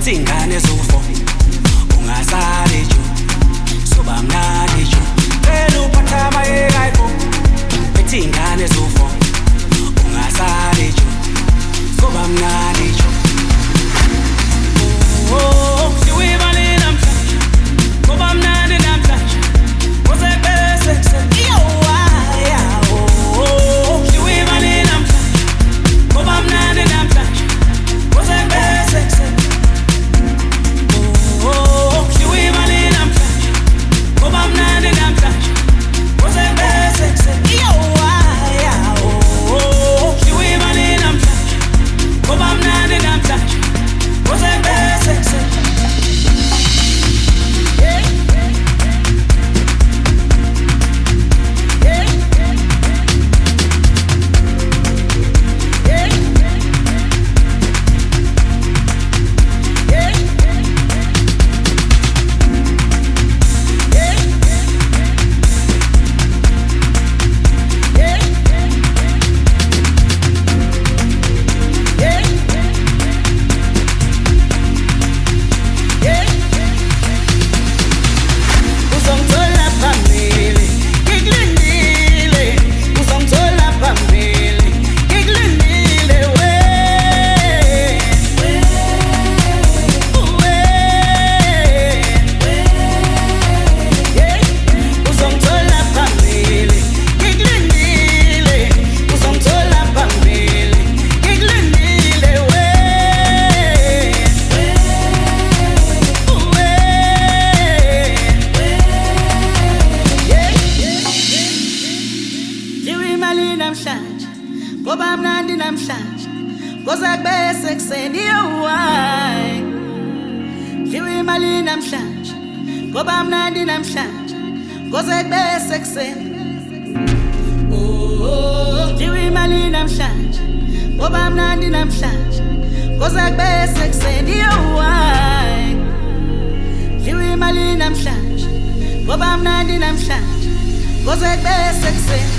ingane zofo ungasale jo soba mnandi jo phela uphatha mayekayifo bethi ingane zofo ungasale jo soba mnandi jo oh siwibale namhlanje soba mnandi namhlanje kose bese yo ya oh siwibale namhlanje soba mnandi namhlanje kose bese oh siwibale namhlanje soba mnandi namhlanje kose bese yo ya oh siwibale namhlanje soba mnandi namhlanje kose bese ngoba mnandi namhlanje koza kubese kuseni why Liwe imali namhlanje ngoba mnandi namhlanje koza kubese kuseni oh liwe imali namhlanje ngoba mnandi namhlanje koza kubese kuseni why Liwe imali namhlanje ngoba mnandi namhlanje koza kubese kuseni